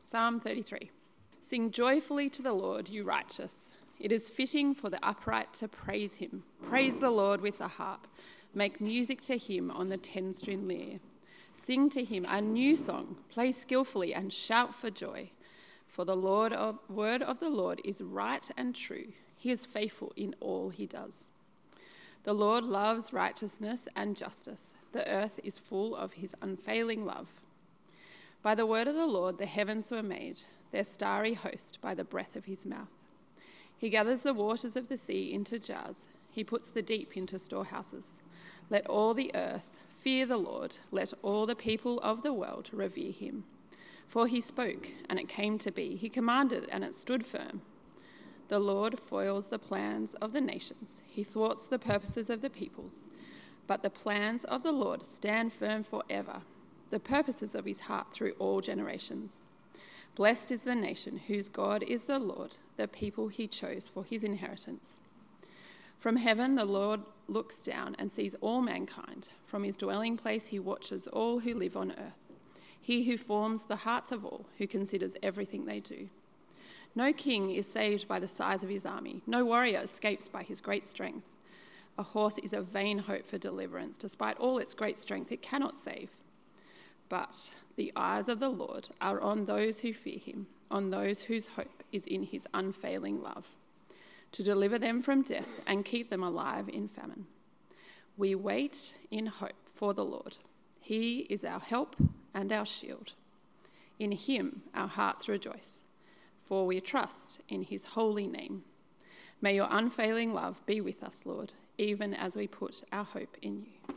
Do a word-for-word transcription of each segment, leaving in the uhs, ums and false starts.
Psalm thirty-three. Sing joyfully to the Lord, you righteous. It is fitting for the upright to praise him. Praise the Lord with the harp. Make music to him on the ten-string lyre. Sing to him a new song. Play skillfully and shout for joy. For the Lord of, word of the Lord is right and true. He is faithful in all he does. The Lord loves righteousness and justice. The earth is full of his unfailing love. By the word of the Lord the heavens were made, their starry host by the breath of his mouth. He gathers the waters of the sea into jars. He puts the deep into storehouses. Let all the earth fear the Lord. Let all the people of the world revere him. For he spoke, and it came to be. He commanded, and it stood firm. The Lord foils the plans of the nations. He thwarts the purposes of the peoples. But the plans of the Lord stand firm forever, the purposes of his heart through all generations. Blessed is the nation whose God is the Lord, the people he chose for his inheritance. From heaven the Lord looks down and sees all mankind. From his dwelling place he watches all who live on earth. He who forms the hearts of all, who considers everything they do. No king is saved by the size of his army. No warrior escapes by his great strength. A horse is a vain hope for deliverance. Despite all its great strength, it cannot save. But the eyes of the Lord are on those who fear him, on those whose hope is in his unfailing love, to deliver them from death and keep them alive in famine. We wait in hope for the Lord. He is our help and our shield. In him our hearts rejoice, for we trust in his holy name. May your unfailing love be with us, Lord, even as we put our hope in you.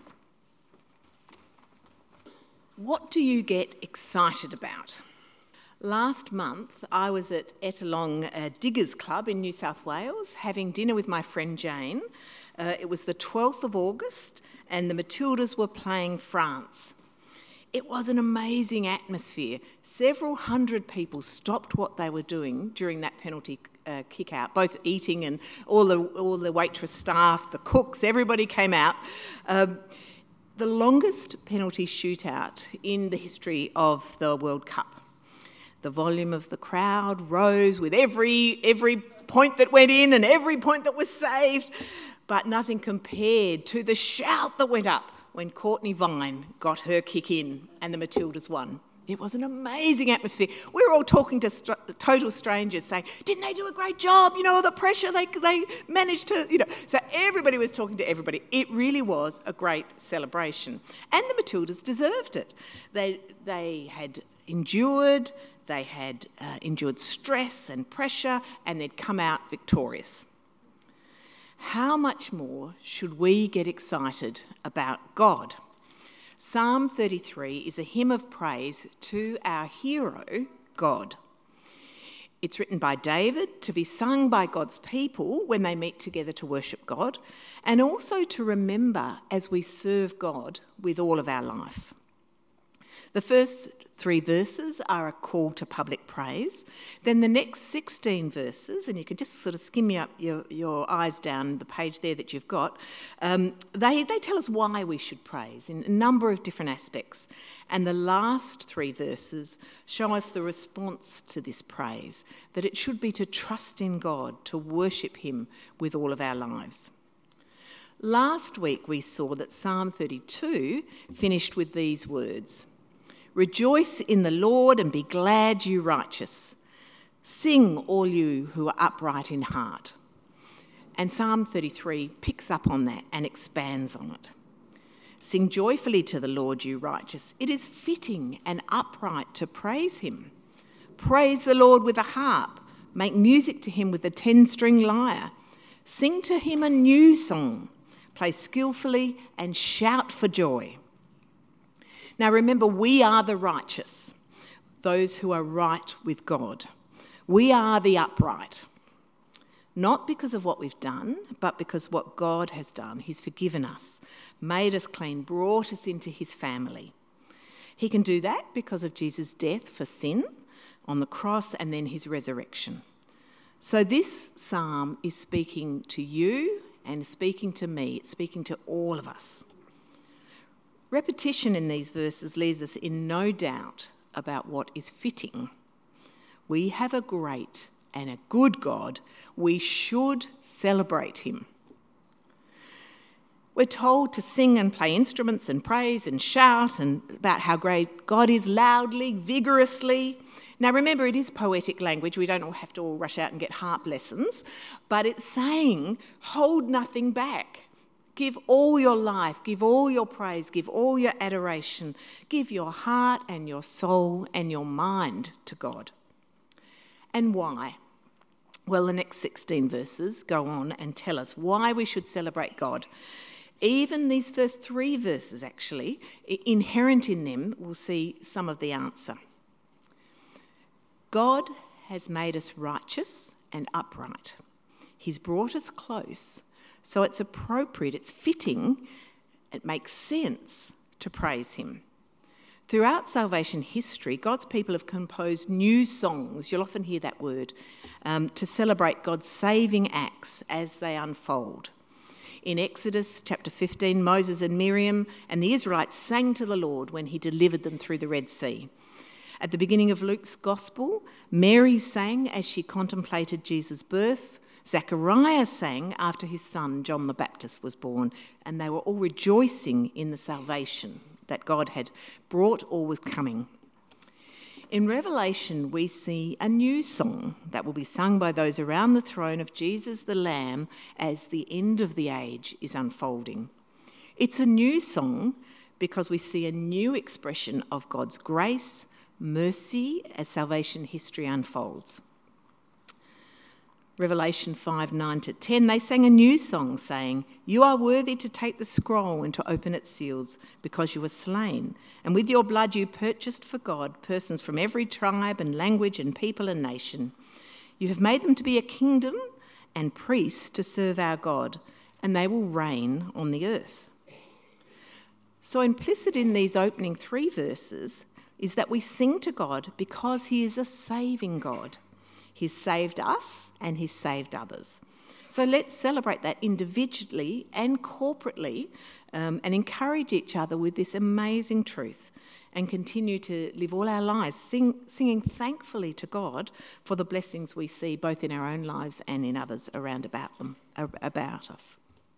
What do you get excited about? Last month, I was at Ettalong uh, Diggers Club in New South Wales having dinner with my friend Jane. Uh, it was the twelfth of August and the Matildas were playing France. It was an amazing atmosphere. Several hundred people stopped what they were doing during that penalty uh, kick out, both eating and all the, all the waitress staff, the cooks, everybody came out. Um, the longest penalty shootout in the history of the World Cup. The volume of the crowd rose with every every point that went in and every point that was saved, but nothing compared to the shout that went up when Courtney Vine got her kick in and the Matildas won. It was an amazing atmosphere. We were all talking to st- total strangers saying, didn't they do a great job? You know, all the pressure they they managed to, you know. So everybody was talking to everybody. It really was a great celebration. And the Matildas deserved it. They, they had endured, they had uh, endured stress and pressure, and they'd come out victorious. How much more should we get excited about God? Psalm thirty-three is a hymn of praise to our hero, God. It's written by David to be sung by God's people when they meet together to worship God, and also to remember as we serve God with all of our life. The first three verses are a call to public praise. Then the next sixteen verses, and you can just sort of skim your, your, your eyes down the page there that you've got, um, they, they tell us why we should praise in a number of different aspects. And the last three verses show us the response to this praise, that it should be to trust in God, to worship him with all of our lives. Last week we saw that Psalm thirty-two finished with these words: rejoice in the Lord and be glad, you righteous. Sing, all you who are upright in heart. And Psalm thirty-three picks up on that and expands on it. Sing joyfully to the Lord, you righteous. It is fitting and upright to praise him. Praise the Lord with a harp. Make music to him with a ten-string lyre. Sing to him a new song. Play skillfully and shout for joy. Now remember, we are the righteous, those who are right with God. We are the upright, not because of what we've done, but because what God has done. He's forgiven us, made us clean, brought us into his family. He can do that because of Jesus' death for sin on the cross and then his resurrection. So this psalm is speaking to you and speaking to me. It's speaking to all of us. Repetition in these verses leaves us in no doubt about what is fitting. We have a great and a good God. We should celebrate him. We're told to sing and play instruments and praise and shout and about how great God is loudly, vigorously. Now remember, it is poetic language. We don't all have to all rush out and get harp lessons, but it's saying, hold nothing back. Give all your life, give all your praise, give all your adoration, give your heart and your soul and your mind to God. And why? Well, the next sixteen verses go on and tell us why we should celebrate God. Even these first three verses, actually, inherent in them, we'll see some of the answer. God has made us righteous and upright. He's brought us close, so it's appropriate, it's fitting, it makes sense to praise him. Throughout salvation history, God's people have composed new songs, you'll often hear that word, um, to celebrate God's saving acts as they unfold. In Exodus chapter fifteen, Moses and Miriam and the Israelites sang to the Lord when he delivered them through the Red Sea. At the beginning of Luke's Gospel, Mary sang as she contemplated Jesus' birth. Zechariah sang after his son John the Baptist was born, and they were all rejoicing in the salvation that God had brought or was coming. In Revelation, we see a new song that will be sung by those around the throne of Jesus the Lamb as the end of the age is unfolding. It's a new song because we see a new expression of God's grace, mercy as salvation history unfolds. Revelation five, nine to ten, they sang a new song saying, "You are worthy to take the scroll and to open its seals because you were slain. And with your blood you purchased for God persons from every tribe and language and people and nation. You have made them to be a kingdom and priests to serve our God, and they will reign on the earth." So implicit in these opening three verses is that we sing to God because he is a saving God. He's saved us and he's saved others. So let's celebrate that individually and corporately um, and encourage each other with this amazing truth and continue to live all our lives sing, singing thankfully to God for the blessings we see both in our own lives and in others around about them, about us.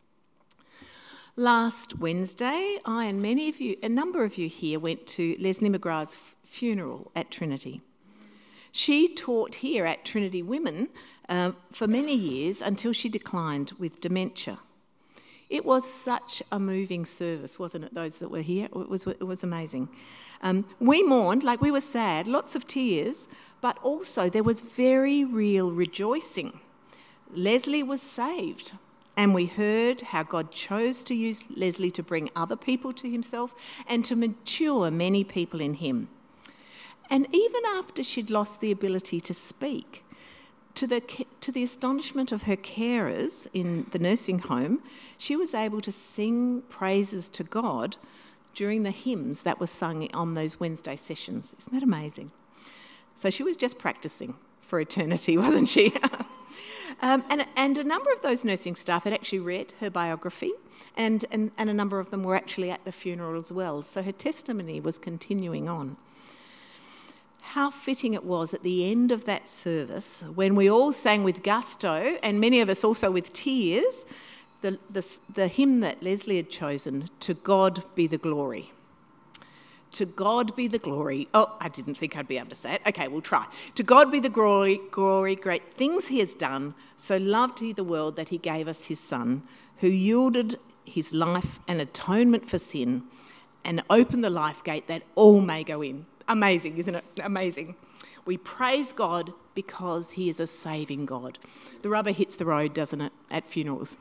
Last Wednesday, I and many of you, a number of you here, went to Leslie McGrath's funeral at Trinity. She taught here at Trinity Women uh, for many years until she declined with dementia. It was such a moving service, wasn't it, those that were here? It was, it was amazing. Um, we mourned, like we were sad, lots of tears, but also there was very real rejoicing. Leslie was saved. And we heard how God chose to use Leslie to bring other people to himself and to mature many people in him. And even after she'd lost the ability to speak, to the, to the astonishment of her carers in the nursing home, she was able to sing praises to God during the hymns that were sung on those Wednesday sessions. Isn't that amazing? So she was just practicing for eternity, wasn't she? Um, and, and a number of those nursing staff had actually read her biography, and, and, and a number of them were actually at the funeral as well. So her testimony was continuing on. How fitting it was at the end of that service, when we all sang with gusto, and many of us also with tears, the, the, the hymn that Leslie had chosen, "To God Be the Glory." To God be the glory. Oh, I didn't think I'd be able to say it. Okay, we'll try. To God be the glory, glory, great things he has done. So loved he the world that he gave us his son, who yielded his life an atonement for sin and opened the life gate that all may go in. Amazing, isn't it? Amazing. We praise God because he is a saving God. The rubber hits the road, doesn't it, at funerals?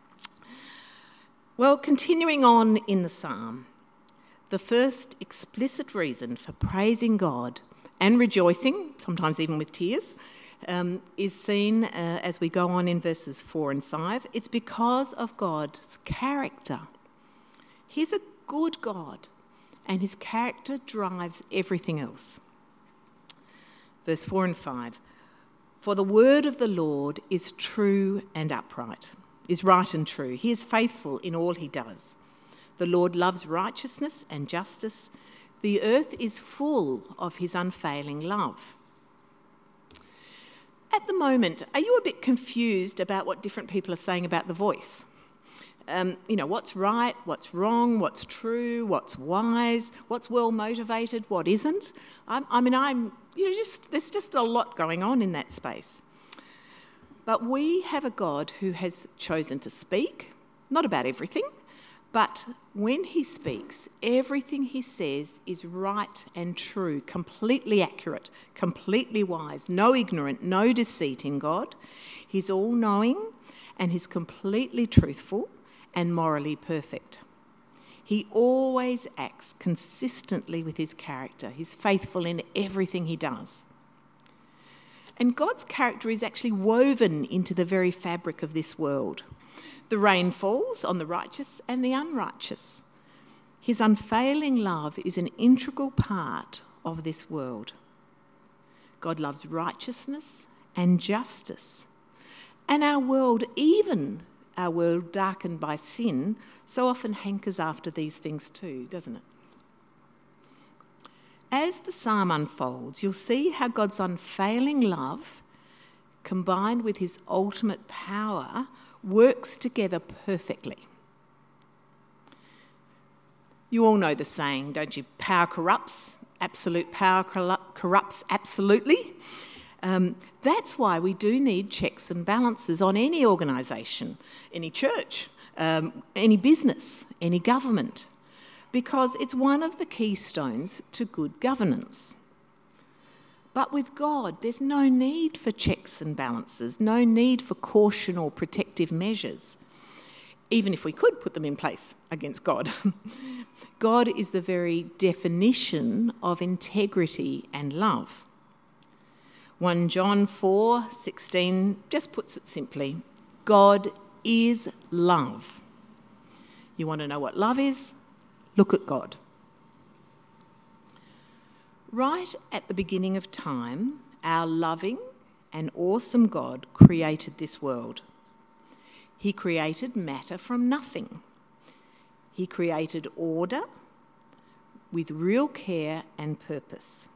Well, continuing on in the psalm, the first explicit reason for praising God and rejoicing, sometimes even with tears, um, is seen uh, as we go on in verses four and five. It's because of God's character. He's a good God, and his character drives everything else. Verse four and five, "For the word of the Lord is true and upright, is right and true. He is faithful in all he does. The Lord loves righteousness and justice. The earth is full of his unfailing love." At the moment, are you a bit confused about what different people are saying about The Voice? Um, you know, what's right, what's wrong, what's true, what's wise, what's well motivated, what isn't? I'm, I mean, I'm, you know, just there's just a lot going on in that space. But we have a God who has chosen to speak, not about everything, but when he speaks, everything he says is right and true, completely accurate, completely wise, no ignorant, no deceit in God. He's all-knowing and he's completely truthful and morally perfect. He always acts consistently with his character. He's faithful in everything he does. And God's character is actually woven into the very fabric of this world. The rain falls on the righteous and the unrighteous. His unfailing love is an integral part of this world. God loves righteousness and justice. And our world, even our world darkened by sin, so often hankers after these things too, doesn't it? As the psalm unfolds, you'll see how God's unfailing love, combined with his ultimate power, works together perfectly. You all know the saying, don't you? Power corrupts, absolute power corrupts absolutely. Um, that's why we do need checks and balances on any organisation, any church, um, any business, any government, because it's one of the keystones to good governance. But with God, there's no need for checks and balances, no need for caution or protective measures, even if we could put them in place against God. God is the very definition of integrity and love. First John four sixteen just puts it simply, God is love. You want to know what love is? Look at God. Right at the beginning of time, our loving and awesome God created this world. He created matter from nothing. He created order with real care and purpose.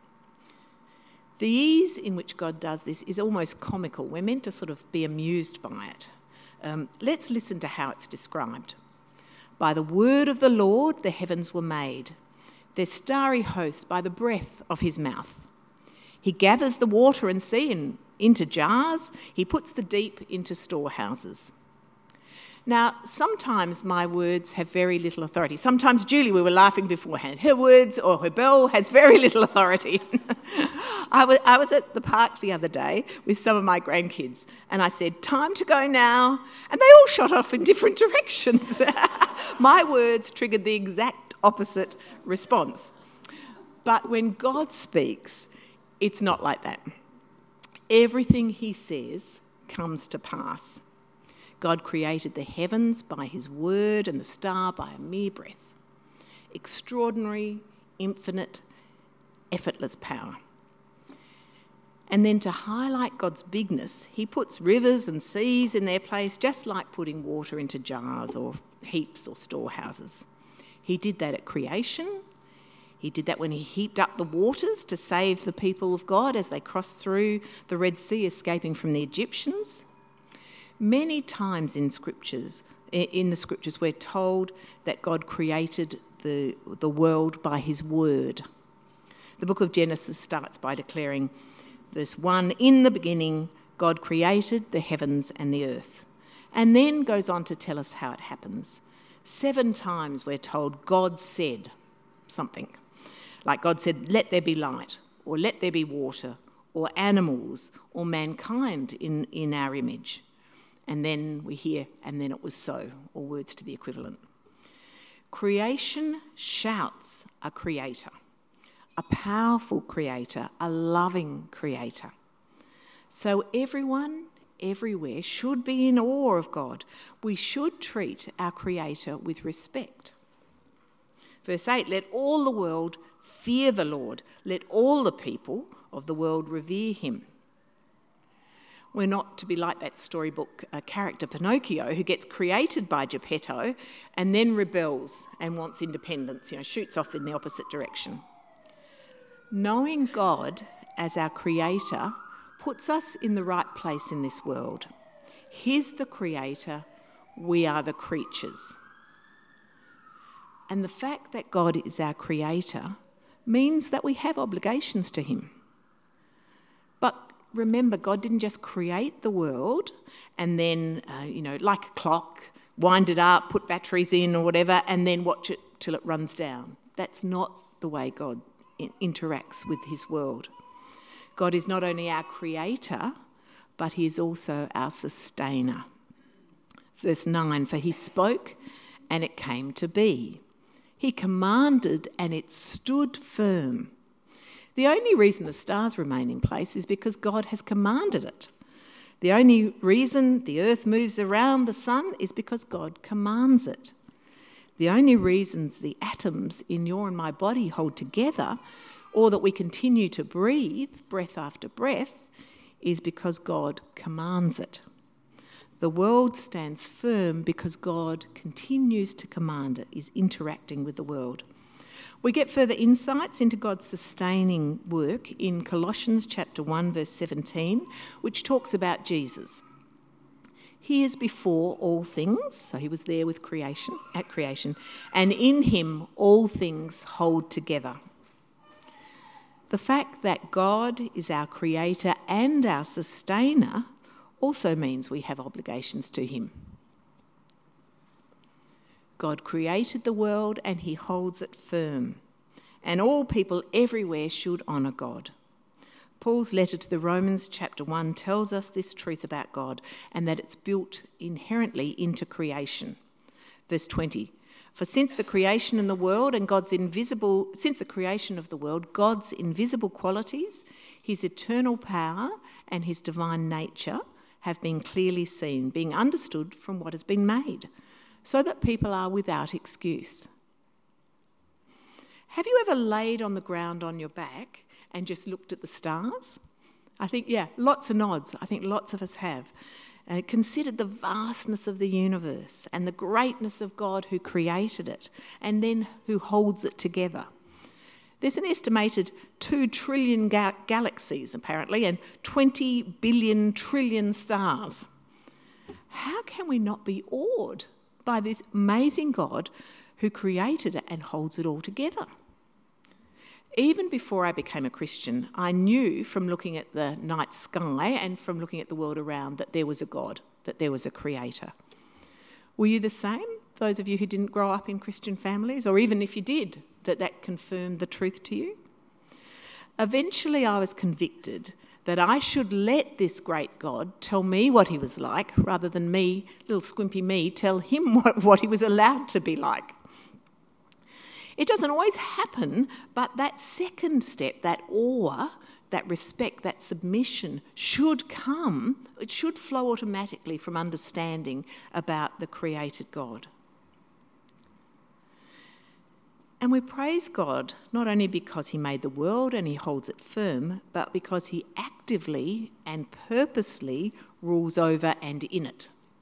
The ease in which God does this is almost comical. We're meant to sort of be amused by it. Um, let's listen to how it's described. By the word of the Lord, the heavens were made, their starry hosts by the breath of his mouth. He gathers the water and sea in, into jars. He puts the deep into storehouses. Now, sometimes my words have very little authority. Sometimes, Julie, we were laughing beforehand, her words or her bell has very little authority. I, was, I was at the park the other day with some of my grandkids and I said, time to go now. And they all shot off in different directions. My words triggered the exact opposite response. But when God speaks, it's not like that. Everything he says comes to pass. God created the heavens by his word and the star by a mere breath. Extraordinary, infinite, effortless power. And then to highlight God's bigness, he puts rivers and seas in their place, just like putting water into jars or heaps or storehouses. He did that at creation. He did that when he heaped up the waters to save the people of God as they crossed through the Red Sea, escaping from the Egyptians. Many times in scriptures, in the scriptures, we're told that God created the, the world by his word. The book of Genesis starts by declaring, verse one, in the beginning, God created the heavens and the earth, and then goes on to tell us how it happens. Seven times we're told God said something, like God said, let there be light, or let there be water, or animals, or mankind in, in our image. And then we hear, and then it was so, or words to the equivalent. Creation shouts a creator, a powerful creator, a loving creator. So everyone, everywhere, should be in awe of God. We should treat our creator with respect. Verse eight, let all the world fear the Lord. Let all the people of the world revere him. We're not to be like that storybook uh, character Pinocchio, who gets created by Geppetto and then rebels and wants independence, you know, shoots off in the opposite direction. Knowing God as our creator puts us in the right place in this world. He's the creator, we are the creatures. And the fact that God is our creator means that we have obligations to him. But remember, God didn't just create the world and then, uh, you know, like a clock, wind it up, put batteries in or whatever, and then watch it till it runs down. That's not the way God in- interacts with his world. God is not only our creator, but he is also our sustainer. Verse nine, for he spoke and it came to be. He commanded and it stood firm. The only reason the stars remain in place is because God has commanded it. The only reason the earth moves around the sun is because God commands it. The only reasons the atoms in your and my body hold together, or that we continue to breathe breath after breath, is because God commands it. The world stands firm because God continues to command it, is interacting with the world. We get further insights into God's sustaining work in Colossians chapter one, verse seventeen, which talks about Jesus. He is before all things, so he was there with creation, at creation, and in him all things hold together. The fact that God is our creator and our sustainer also means we have obligations to him. God created the world and he holds it firm, and all people everywhere should honour God. Paul's letter to the Romans chapter one tells us this truth about God, and that it's built inherently into creation. Verse twenty, for since the creation in the world and God's invisible, since the creation of the world, God's invisible qualities, his eternal power and his divine nature have been clearly seen, being understood from what has been made, so that people are without excuse. Have you ever laid on the ground on your back and just looked at the stars? I think, yeah, lots of nods. I think lots of us have. Uh, considered the vastness of the universe and the greatness of God who created it and then who holds it together. There's an estimated two trillion ga- galaxies, apparently, and twenty billion trillion stars. How can we not be awed by this amazing God who created it and holds it all together? Even before I became a Christian, I knew from looking at the night sky and from looking at the world around that there was a God, that there was a creator. Were you the same? Those of you who didn't grow up in Christian families, or even if you did, that that confirmed the truth to you? Eventually I was convicted that I should let this great God tell me what he was like, rather than me, little squimpy me, tell him what, what he was allowed to be like. It doesn't always happen, but that second step, that awe, that respect, that submission should come, it should flow automatically from understanding about the created God. And we praise God not only because he made the world and he holds it firm, but because he actively and purposely rules over and in it.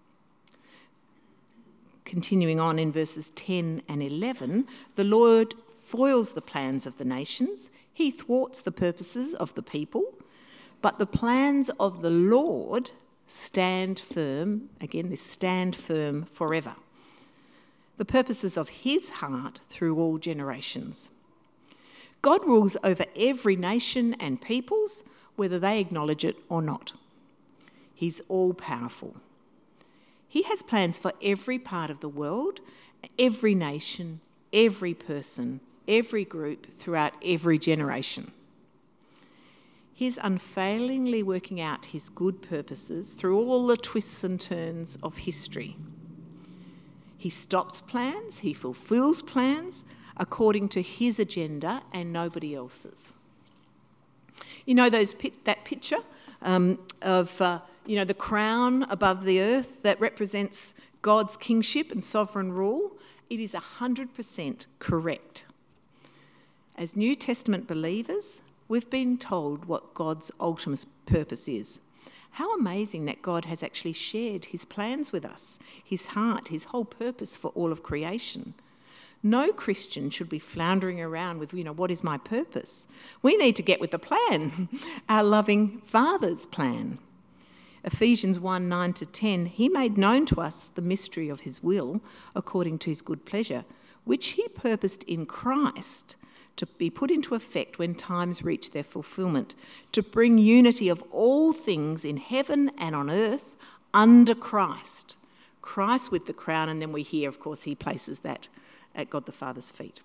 Continuing on in verses ten and eleven, the Lord foils the plans of the nations, he thwarts the purposes of the people, but the plans of the Lord stand firm, again this stand firm forever. The purposes of his heart through all generations. God rules over every nation and peoples, whether they acknowledge it or not. He's all-powerful. He has plans for every part of the world, every nation, every person, every group, throughout every generation. He's unfailingly working out his good purposes through all the twists and turns of history. He stops plans, he fulfills plans according to his agenda and nobody else's. You know those that picture um, of uh, you know the crown above the earth that represents God's kingship and sovereign rule? It is one hundred percent correct. As New Testament believers, we've been told what God's ultimate purpose is. How amazing that God has actually shared his plans with us, his heart, his whole purpose for all of creation. No Christian should be floundering around with, you know, what is my purpose? We need to get with the plan, our loving Father's plan. Ephesians one, nine to ten, he made known to us the mystery of his will, according to his good pleasure, which he purposed in Christ to be put into effect when times reach their fulfilment, to bring unity of all things in heaven and on earth under Christ. Christ with the crown, and then we hear, of course, he places that at God the Father's feet.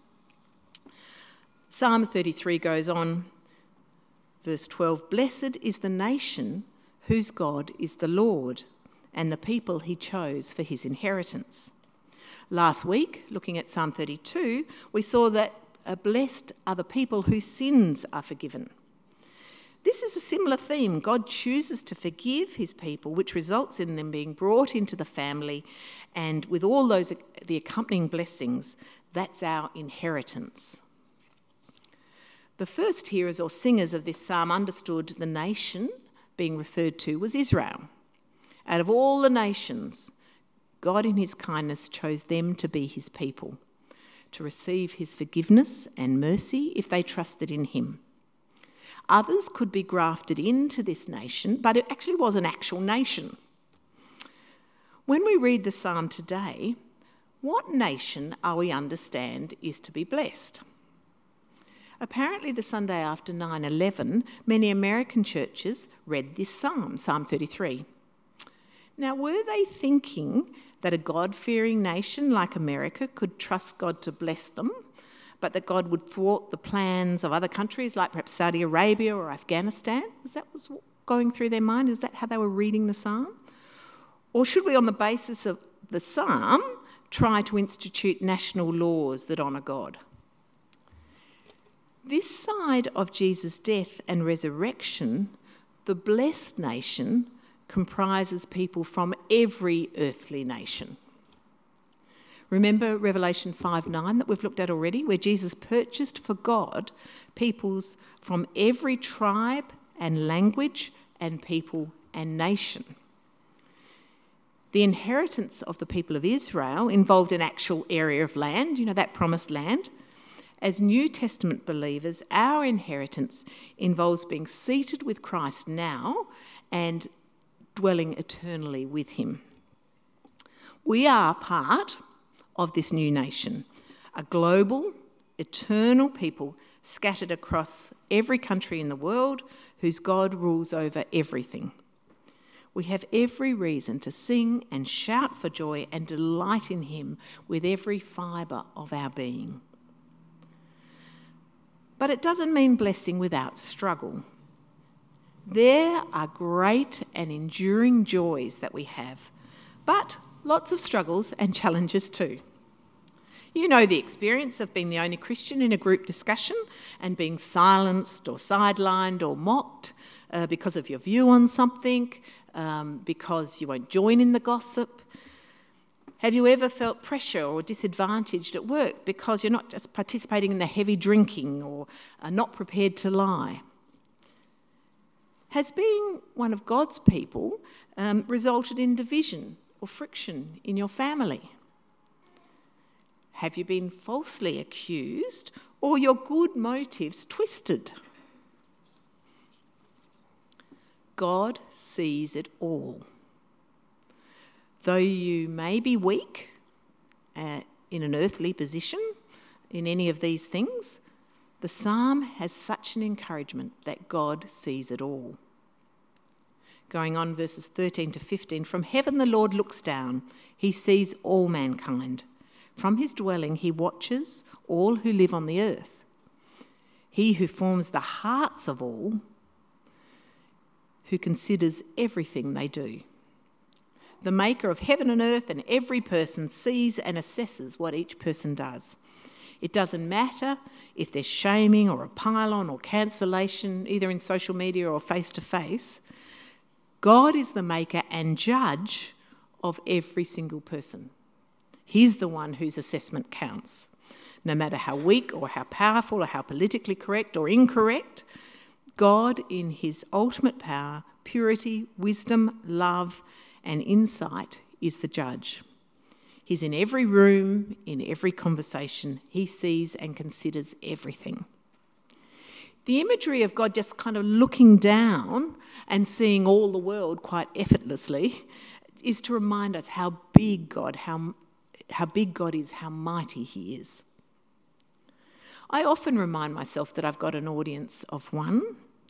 Psalm thirty-three goes on, verse twelve, "Blessed is the nation whose God is the Lord, and the people he chose for his inheritance." Last week, looking at Psalm thirty-two, we saw that uh, blessed are the people whose sins are forgiven. This is a similar theme. God chooses to forgive his people, which results in them being brought into the family, and with all those the accompanying blessings, that's our inheritance. The first hearers or singers of this psalm understood the nation being referred to was Israel. Out of all the nations, God in his kindness chose them to be his people, to receive his forgiveness and mercy if they trusted in him. Others could be grafted into this nation, but it actually was an actual nation. When we read the psalm today, what nation are we understand is to be blessed? Apparently, the Sunday after nine eleven, many American churches read this psalm, Psalm thirty-three. Now, were they thinking that a God-fearing nation like America could trust God to bless them, but that God would thwart the plans of other countries like perhaps Saudi Arabia or Afghanistan? Was that was going through their mind? Is that how they were reading the psalm? Or should we, on the basis of the psalm, try to institute national laws that honour God? This side of Jesus' death and resurrection, the blessed nation comprises people from every earthly nation. Remember Revelation five nine that we've looked at already, where Jesus purchased for God peoples from every tribe and language and people and nation. The inheritance of the people of Israel involved an actual area of land, you know, that promised land. As New Testament believers, our inheritance involves being seated with Christ now and dwelling eternally with him. We are part of this new nation, a global, eternal people scattered across every country in the world whose God rules over everything. We have every reason to sing and shout for joy and delight in him with every fibre of our being. But it doesn't mean blessing without struggle. There are great and enduring joys that we have, but lots of struggles and challenges too. You know the experience of being the only Christian in a group discussion and being silenced or sidelined or mocked uh, because of your view on something, um, because you won't join in the gossip. Have you ever felt pressure or disadvantaged at work because you're not just participating in the heavy drinking or are not prepared to lie? Has being one of God's people um, resulted in division or friction in your family? Have you been falsely accused or your good motives twisted? God sees it all. Though you may be weak uh, in an earthly position in any of these things, the psalm has such an encouragement that God sees it all. Going on, verses thirteen to fifteen, from heaven the Lord looks down. He sees all mankind. From his dwelling he watches all who live on the earth. He who forms the hearts of all, who considers everything they do. The maker of heaven and earth and every person sees and assesses what each person does. It doesn't matter if there's shaming or a pile-on or cancellation, either in social media or face-to-face. God is the maker and judge of every single person. He's the one whose assessment counts. No matter how weak or how powerful or how politically correct or incorrect, God in his ultimate power, purity, wisdom, love, and insight is the judge. He's in every room, in every conversation. He sees and considers everything. The imagery of God just kind of looking down and seeing all the world quite effortlessly is to remind us how big God, how, how big God is, how mighty he is. I often remind myself that I've got an audience of one.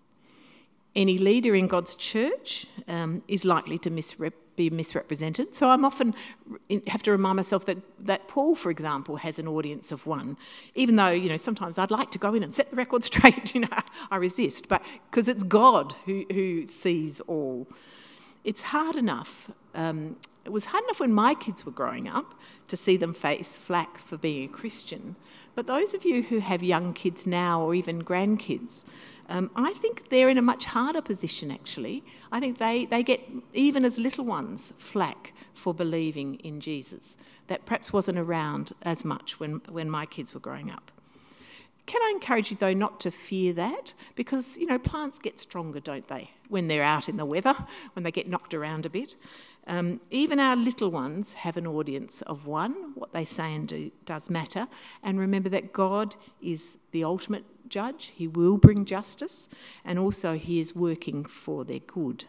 Any leader in God's church um, is likely to misrep- be misrepresented. So I'm often have to remind myself that, that Paul, for example, has an audience of one. Even though, you know, sometimes I'd like to go in and set the record straight, you know, I resist. But because it's God who, who sees all. It's hard enough. Um, it was hard enough when my kids were growing up to see them face flack for being a Christian. But those of you who have young kids now or even grandkids, um, I think they're in a much harder position, actually. I think they, they get, even as little ones, flack for believing in Jesus. That perhaps wasn't around as much when, when my kids were growing up. Can I encourage you, though, not to fear that? Because, you know, plants get stronger, don't they, when they're out in the weather, when they get knocked around a bit. Um, even our little ones have an audience of one. What they say and do does matter. And remember that God is the ultimate judge. He will bring justice, and also he is working for their good.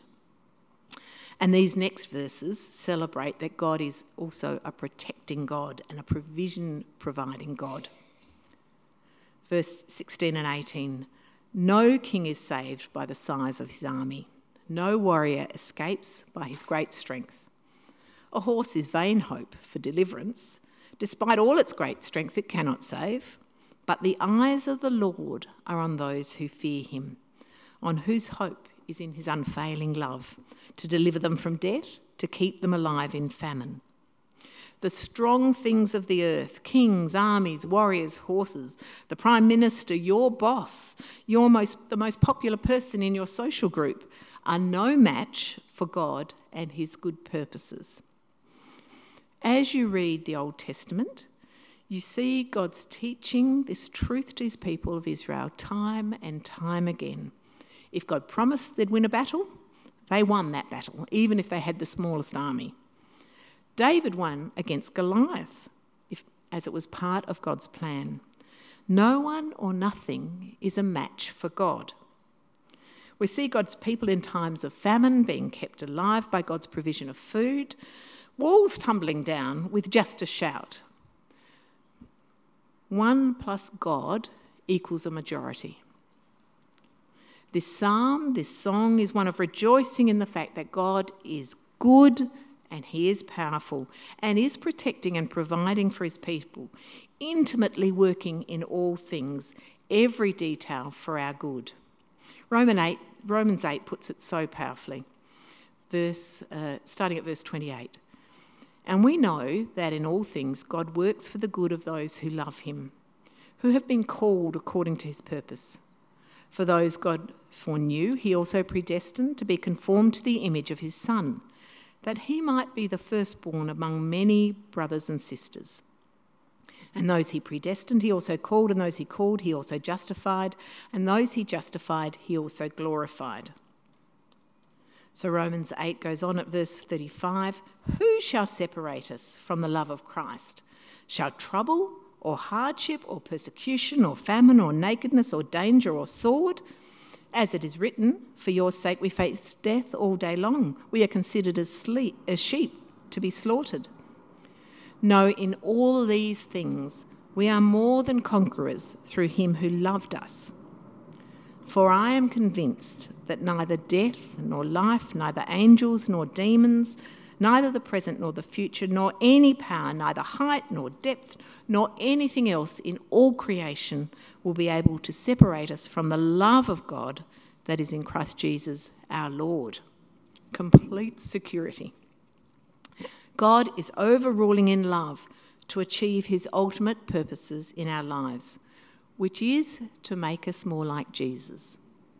And these next verses celebrate that God is also a protecting God and a provision-providing God. Verse sixteen and eighteen, no king is saved by the size of his army. No warrior escapes by his great strength. A horse is vain hope for deliverance. Despite all its great strength, it cannot save. But the eyes of the Lord are on those who fear him, on whose hope is in his unfailing love, to deliver them from death, to keep them alive in famine. The strong things of the earth, kings, armies, warriors, horses, the prime minister, your boss, your most, the most popular person in your social group, are no match for God and his good purposes. As you read the Old Testament, you see God's teaching this truth to his people of Israel time and time again. If God promised they'd win a battle, they won that battle, even if they had the smallest army. David won against Goliath, if, as it was part of God's plan. No one or nothing is a match for God. We see God's people in times of famine being kept alive by God's provision of food, walls tumbling down with just a shout. One plus God equals a majority. This psalm, this song, is one of rejoicing in the fact that God is good and he is powerful and is protecting and providing for his people, intimately working in all things, every detail for our good. Romans eight, Romans eight puts it so powerfully, verse, uh, starting at verse twenty-eight. And we know that in all things God works for the good of those who love him, who have been called according to his purpose. For those God foreknew, he also predestined to be conformed to the image of his Son, that he might be the firstborn among many brothers and sisters. And those he predestined, he also called, and those he called, he also justified, and those he justified, he also glorified. So Romans eight goes on at verse thirty-five, who shall separate us from the love of Christ? Shall trouble or hardship or persecution or famine or nakedness or danger or sword? As it is written, for your sake we face death all day long. We are considered as, sleep, as sheep to be slaughtered. No, in all these things we are more than conquerors through him who loved us. For I am convinced that neither death nor life, neither angels nor demons, neither the present nor the future, nor any power, neither height nor depth, nor anything else in all creation will be able to separate us from the love of God that is in Christ Jesus our Lord. Complete security. God is overruling in love to achieve his ultimate purposes in our lives, which is to make us more like Jesus.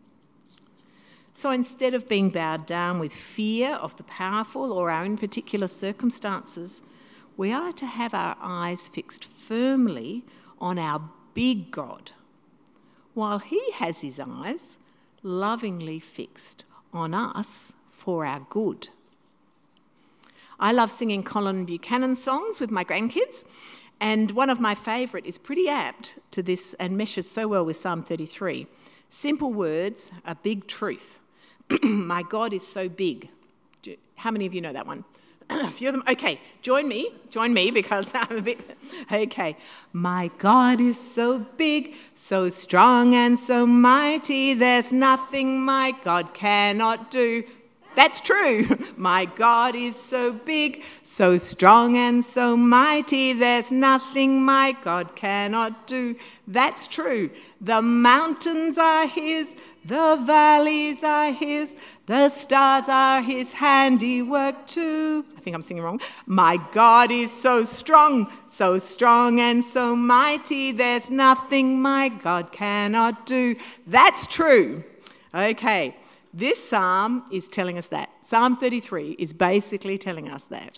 So instead of being bowed down with fear of the powerful or our own particular circumstances, we are to have our eyes fixed firmly on our big God, while he has his eyes lovingly fixed on us for our good. I love singing Colin Buchanan songs with my grandkids, and one of my favourite is pretty apt to this and meshes so well with Psalm thirty-three. Simple words, a big truth. My God is so big. How many of you know that one? A few of them. Okay, join me. Join me because I'm a bit... Okay. My God is so big, so strong and so mighty. There's nothing my God cannot do. That's true. My God is so big, so strong and so mighty. There's nothing my God cannot do. That's true. The mountains are his, the valleys are his, the stars are his handiwork too. I think I'm singing wrong. My God is so strong, so strong and so mighty. There's nothing my God cannot do. That's true. Okay. This psalm is telling us that. Psalm thirty-three is basically telling us that.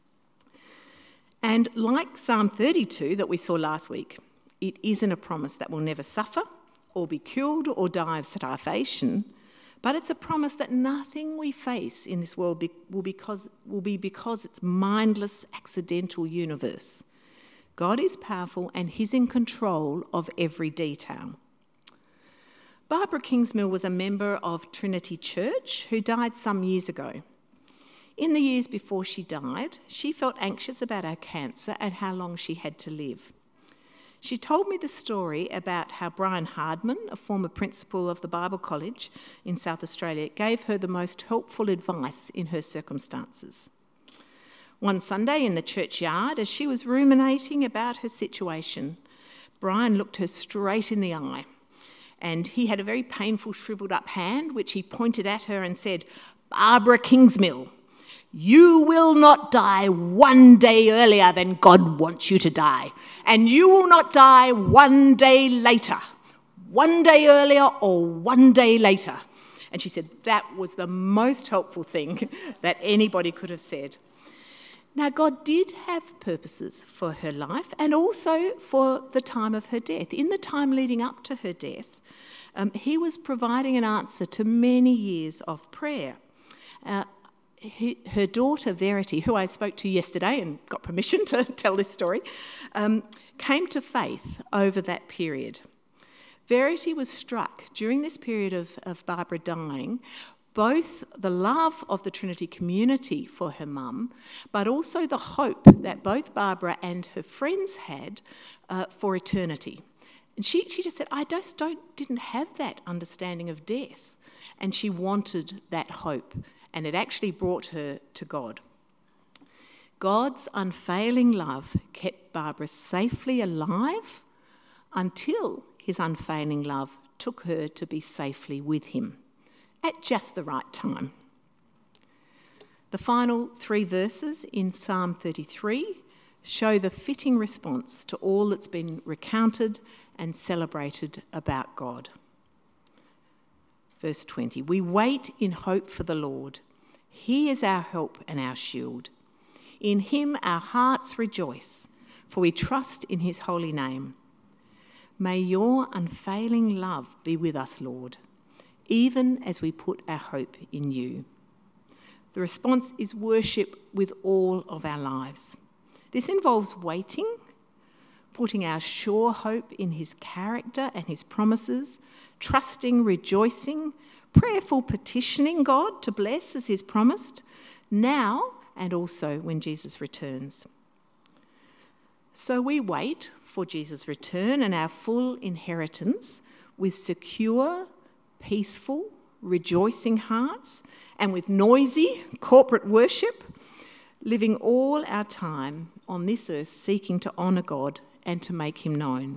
And like Psalm thirty-two that we saw last week, it isn't a promise that we'll never suffer or be killed or die of starvation, but it's a promise that nothing we face in this world be, will, because, will be because it's mindless, accidental universe. God is powerful and he's in control of every detail. Barbara Kingsmill was a member of Trinity Church who died some years ago. In the years before she died, she felt anxious about her cancer and how long she had to live. She told me the story about how Brian Hardman, a former principal of the Bible College in South Australia, gave her the most helpful advice in her circumstances. One Sunday in the churchyard, as she was ruminating about her situation, Brian looked her straight in the eye. And he had a very painful, shriveled up hand, which he pointed at her and said, Barbara Kingsmill, you will not die one day earlier than God wants you to die. And you will not die one day later. One day earlier or one day later. And she said that was the most helpful thing that anybody could have said. Now, God did have purposes for her life and also for the time of her death. In the time leading up to her death, Um, he was providing an answer to many years of prayer. Uh, he, her daughter, Verity, who I spoke to yesterday and got permission to tell this story, um, came to faith over that period. Verity was struck during this period of, of Barbara dying, both the love of the Trinity community for her mum, but also the hope that both Barbara and her friends had uh, for eternity. And she, she just said, I just don't, didn't have that understanding of death. And she wanted that hope. And it actually brought her to God. God's unfailing love kept Barbara safely alive until his unfailing love took her to be safely with him at just the right time. The final three verses in Psalm thirty-three show the fitting response to all that's been recounted and celebrated about God. Verse twenty, we wait in hope for the Lord. He is our help and our shield. In him our hearts rejoice, for we trust in his holy name. May your unfailing love be with us, Lord, even as we put our hope in you. The response is worship with all of our lives. This involves waiting, putting our sure hope in his character and his promises, trusting, rejoicing, prayerful petitioning God to bless as he's promised, now and also when Jesus returns. So we wait for Jesus' return and our full inheritance with secure, peaceful, rejoicing hearts and with noisy corporate worship, living all our time on this earth seeking to honour God and to make him known.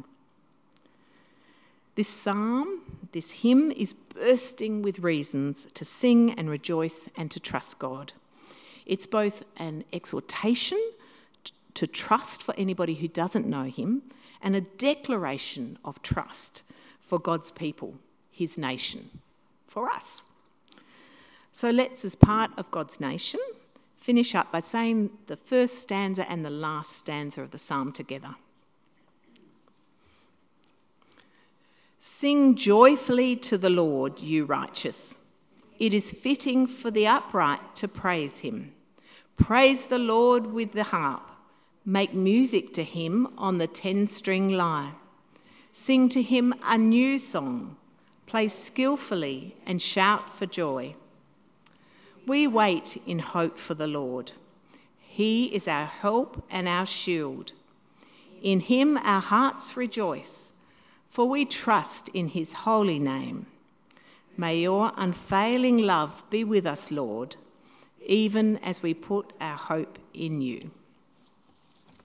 This psalm, this hymn is bursting with reasons to sing and rejoice and to trust God. It's both an exhortation to trust for anybody who doesn't know him and a declaration of trust for God's people, his nation, for us. So let's, as part of God's nation, finish up by saying the first stanza and the last stanza of the psalm together. Sing joyfully to the Lord, you righteous. It is fitting for the upright to praise him. Praise the Lord with the harp. Make music to him on the ten-string lyre. Sing to him a new song. Play skillfully and shout for joy. We wait in hope for the Lord. He is our help and our shield. In him our hearts rejoice, for we trust in his holy name. May your unfailing love be with us, Lord, even as we put our hope in you.